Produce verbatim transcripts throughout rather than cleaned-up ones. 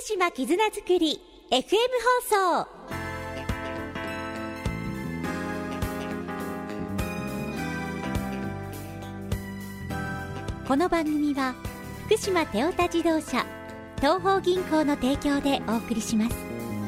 島絆づくり エフエム 放送。この番組は福島テオタ自動車東邦銀行の提供でお送りします。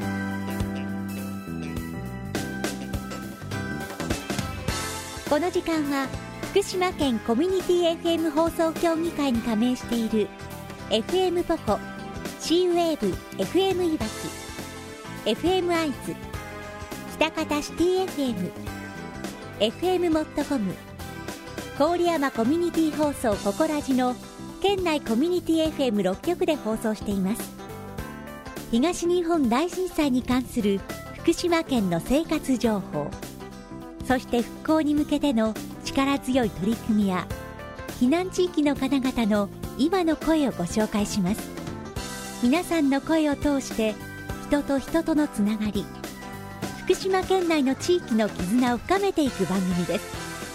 この時間は福島県コミュニティ エフエム 放送協議会に加盟している エフエム ポコ、シーウェーブ エフエム いわき、エフエム アイズ、北方シティ エフエム、エフエム モットコム、郡山コミュニティ放送ココラジの県内コミュニティ エフエムろっ 局で放送しています。東日本大震災に関する福島県の生活情報、そして復興に向けての力強い取り組みや避難地域の方々の今の声をご紹介します。皆さんの声を通して人と人とのつながり、福島県内の地域の絆を深めていく番組です。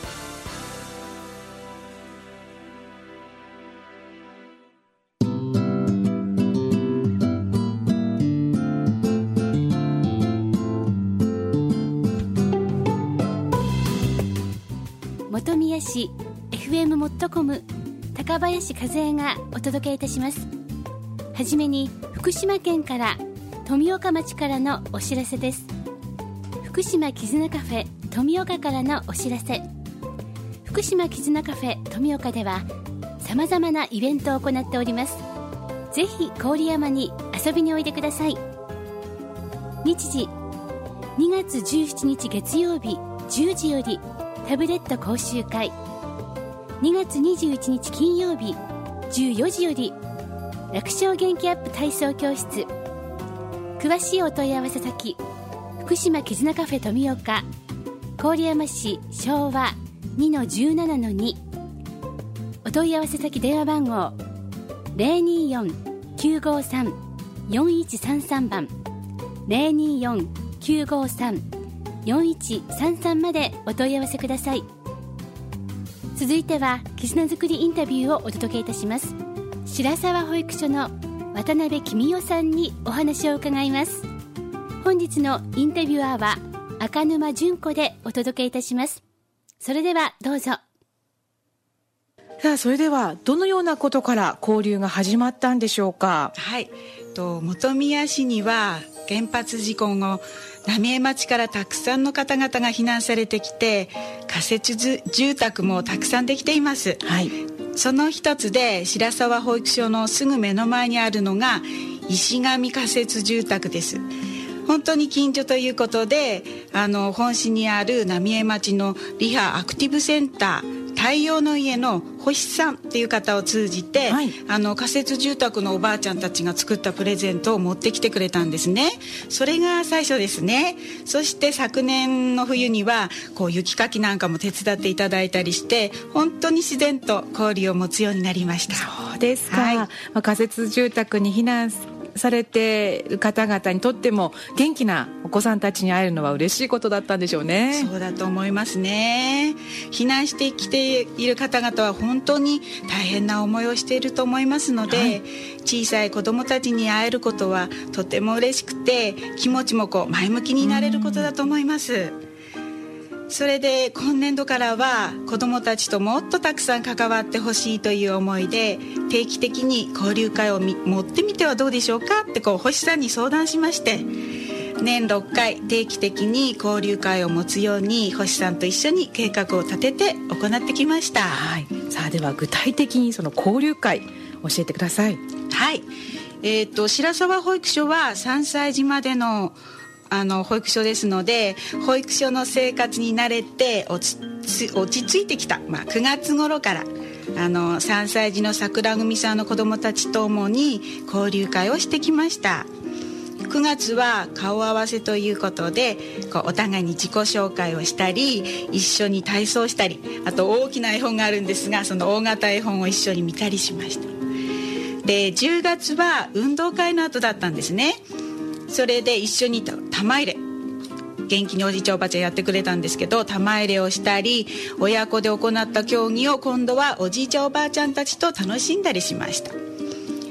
本宮市 エフエム モットコム高林和恵がお届けいたします。はじめに福島県から富岡町からのお知らせです。福島絆カフェ富岡からのお知らせ。福島絆カフェ富岡ではさまざまなイベントを行っております。ぜひ郡山に遊びにおいでください。日時にがつじゅうしちにち月曜日じゅうじよりタブレット講習会、にがつにじゅういちにち金曜日じゅうよじより楽勝元気アップ体操教室。詳しいお問い合わせ先、福島絆カフェ富岡、郡山市昭和 にのじゅうななのに、お問い合わせ先電話番号 ゼロにーよん きゅうごさん よんいちさんさん 番 ゼロにーよん きゅうごさん よんいちさんさん までお問い合わせください。続いては絆づくりインタビューをお届けいたします。白沢保育所の渡辺公代さんにお話を伺います。本日のインタビュアーは赤沼純子でお届けいたします。それではどうぞ。 さあ、それではどのようなことから交流が始まったんでしょうか。 はい、と本宮市には原発事故後、浪江町からたくさんの方々が避難されてきて、仮設住宅もたくさんできています、はい、その一つで白沢保育所のすぐ目の前にあるのが石上仮設住宅です。本当に近所ということで、あの本市にある浪江町のリハアクティブセンター太陽の家の星さんっていう方を通じて、はい、あの仮設住宅のおばあちゃんたちが作ったプレゼントを持ってきてくれたんですね。それが最初ですね。そして昨年の冬にはこう雪かきなんかも手伝っていただいたりして、本当に自然と交流を持つようになりました。 そうですか、はい、まあ、仮設住宅に避難されている方々にとっても元気なお子さんたちに会えるのは嬉しいことだったんでしょうね。 そうだと思いますね。避難してきている方々は本当に大変な思いをしていると思いますので、はい、小さい子どもたちに会えることはとても嬉しくて、気持ちもこう前向きになれることだと思います。それで今年度からは子どもたちともっとたくさん関わってほしいという思いで、定期的に交流会を持ってみてはどうでしょうかってこう星さんに相談しまして、年ろっかい定期的に交流会を持つように星さんと一緒に計画を立てて行ってきました、 はい、さあでは具体的にその交流会教えてください。 はい、えー、と白沢保育所はさんさい児までのあの保育所ですので、保育所の生活に慣れて落ち、落ち着いてきた、まあ、くがつ頃からあのさんさい児の桜組さんの子どもたちと共に交流会をしてきました。くがつは顔合わせということで、こうお互いに自己紹介をしたり、一緒に体操したり、あと大きな絵本があるんですが、その大型絵本を一緒に見たりしました。でじゅうがつは運動会の後だったんですね。それで一緒に玉入れ、元気におじいちゃんおばあちゃんやってくれたんですけど、玉入れをしたり、親子で行った競技を今度はおじいちゃんおばあちゃんたちと楽しんだりしました。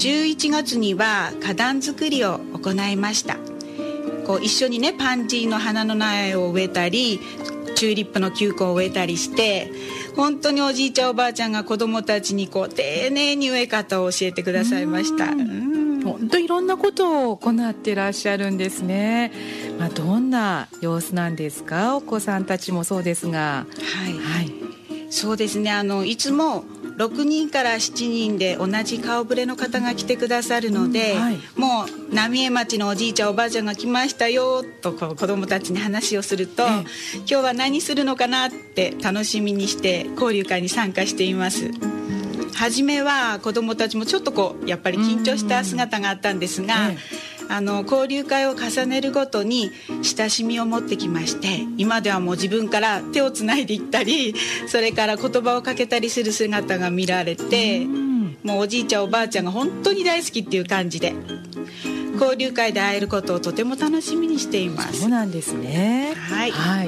じゅういちがつには花壇作りを行いました。こう一緒にねパンジーの花の苗を植えたりチューリップの球根を植えたりして、本当におじいちゃんおばあちゃんが子どもたちにこう丁寧に植え方を教えてくださいました。 本当いろんなことを行ってらっしゃるんですね。まあ、どんな様子なんですか？お子さんたちもそうですが。 はい、はい、そうですね、あのいつもろくにんからしちにんで同じ顔ぶれの方が来てくださるので、うんはい、もう浪江町のおじいちゃんおばあちゃんが来ましたよとこう子どもたちに話をすると、ええ、今日は何するのかなって楽しみにして交流会に参加しています。初めは子どもたちもちょっとこうやっぱり緊張した姿があったんですが、ええ、あの交流会を重ねるごとに親しみを持ってきまして、今ではもう自分から手をつないでいったり、それから言葉をかけたりする姿が見られて、もうおじいちゃんおばあちゃんが本当に大好きっていう感じで交流会で会えることをとても楽しみにしています。 そうなんですね。 はい、はい、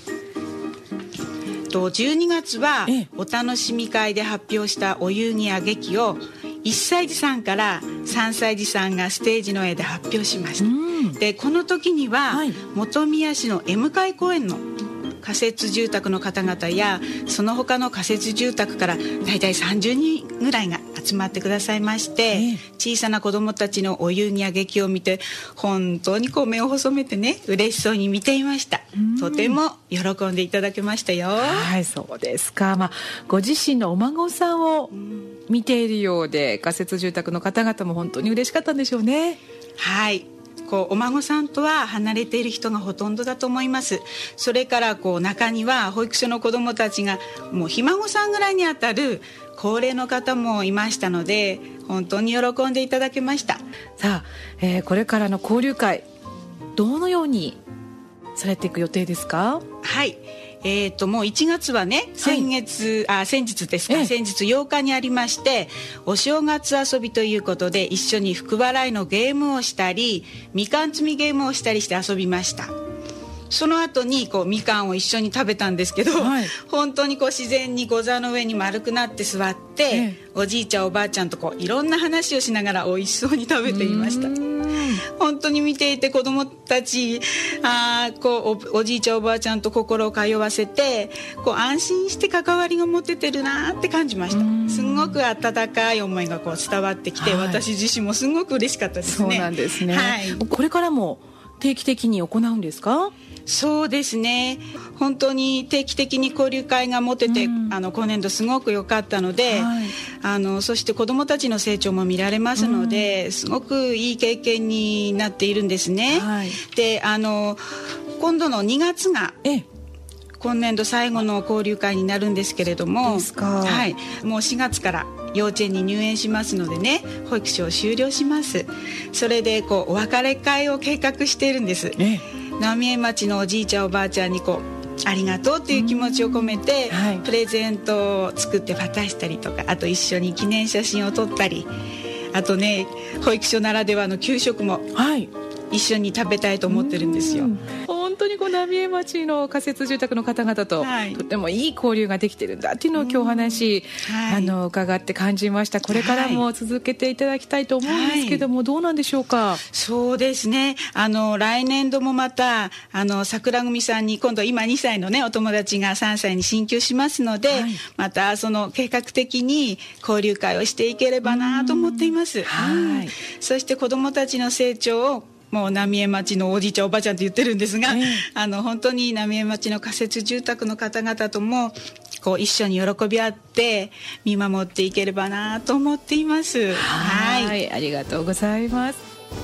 とじゅうにがつはお楽しみ会で発表したお遊戯や劇をいっさい児さんからさんさい児さんがステージの上で発表しました。うん、でこの時には、はい、本宮市の江向公園の仮設住宅の方々やその他の仮設住宅からだいたいさんじゅうにんぐらいが集まってくださいまして、えー、小さな子どもたちのお遊戯や劇を見て本当にこう目を細めてね嬉しそうに見ていました。とても喜んでいただけましたよ。 はい、そうですか。まあ、ご自身のお孫さんを見ているようで仮設住宅の方々も本当に嬉しかったんでしょうね。 はい、こうお孫さんとは離れている人がほとんどだと思います。それからこう中には保育所の子どもたちがもうひ孫さんぐらいにあたる高齢の方もいましたので本当に喜んでいただけました。 さあ、えー、これからの交流会どのようにされていく予定ですか？ はい、えー、ともういちがつはね先月、はい、あ先日ですか、ええ、先日ようかにありましてお正月遊びということで一緒に福笑いのゲームをしたりみかん摘みゲームをしたりして遊びました。その後にこうみかんを一緒に食べたんですけど、はい、本当にこう自然にご座の上に丸くなって座って、ええ、おじいちゃんおばあちゃんとこういろんな話をしながら美味しそうに食べていました。本当に見ていて子どもたちあこう お, おじいちゃんおばあちゃんと心を通わせてこう安心して関わりが持ててるなって感じました。すごく温かい思いがこう伝わってきて、はい、私自身もすごく嬉しかったですね。 そうなんですね、 はい、 これからも定期的に行うんですか？ そうですね、本当に定期的に交流会が持てて、うん、あの今年度すごく良かったので、はい、あのそして子どもたちの成長も見られますので、うん、すごくいい経験になっているんですね、はい、であの今度のにがつが今年度最後の交流会になるんですけれども、 ですか、 はい、もうしがつから幼稚園に入園しますのでね保育所を終了します。それでこうお別れ会を計画しているんです。え浪江町のおじいちゃんおばあちゃんにこうありがとうという気持ちを込めて、はい、プレゼントを作って渡したりとか、あと一緒に記念写真を撮ったり、あとね保育所ならではの給食も一緒に食べたいと思ってるんですよ。 本当にこう浪江町の仮設住宅の方々と、はい、とてもいい交流ができてるんだっていうのを今日お話、はい、あの伺って感じました。これからも続けていただきたいと思うんですけども、はい、どうなんでしょうか？ そうですね、あの来年度もまたあの桜組さんに今度今にさいのねお友達がさんさいに進級しますので、はい、またその計画的に交流会をしていければなと思っています。はい、そして子どもたちの成長をもう浪江町のおじいちゃんおばあちゃんって言ってるんですが、えー、あの本当に浪江町の仮設住宅の方々ともこう一緒に喜び合って見守っていければなと思っています。 はい、はい、ありがとうございます。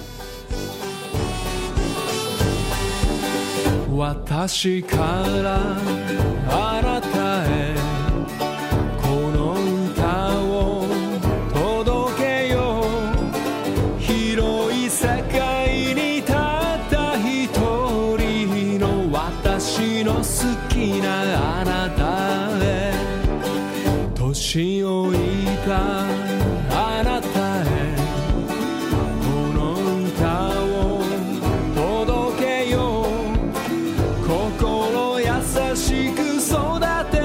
私からあなたへこの歌を届けよう。広い世界にたった一人の私の好きなあなたへ、年老いたあなたへこの歌を届けよう。心優しく育て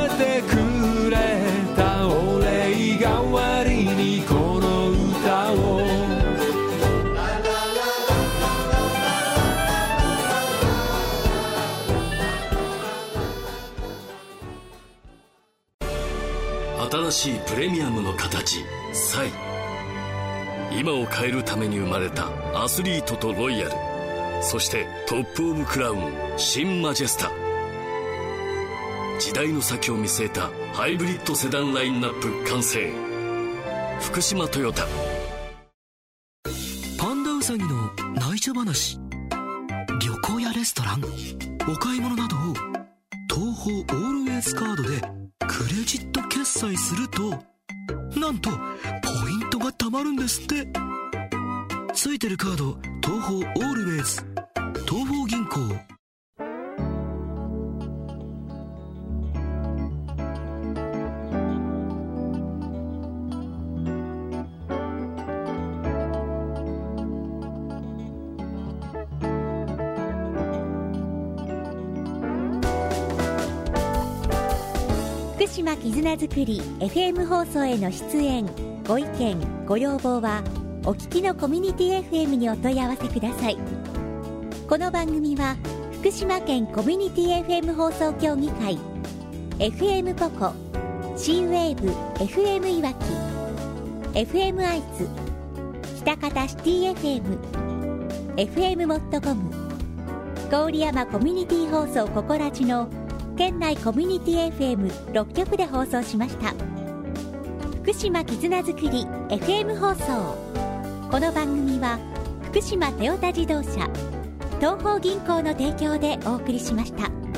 新しいプレミアムの形サイ。今を変えるために生まれたアスリートとロイヤル、そしてトップオブクラウン新マジェスタ。時代の先を見据えたハイブリッドセダンラインナップ完成。福島トヨタ。 パンダウサギの内緒話。旅行やレストラン、お買い物などを東宝オールウェイズカードでクレジット決済すると、なんとポイントが貯まるんですって。ついてるカード東宝オールウェイズ、東宝銀行。 福島絆づくり エフエム 放送への出演、ご意見ご要望はお聞きのコミュニティ エフエム にお問い合わせください。この番組は福島県コミュニティ エフエム 放送協議会、 エフエム ポコ、 C ウェーブ エフエム いわき、 エフエム 愛知、北方シティ エフエム、 エフエム モットコム、郡山コミュニティ放送ココラジの県内コミュニティ エフエムろっきょくで放送しました。福島絆づくり エフエム 放送。この番組は福島トヨタ自動車、東邦銀行の提供でお送りしました。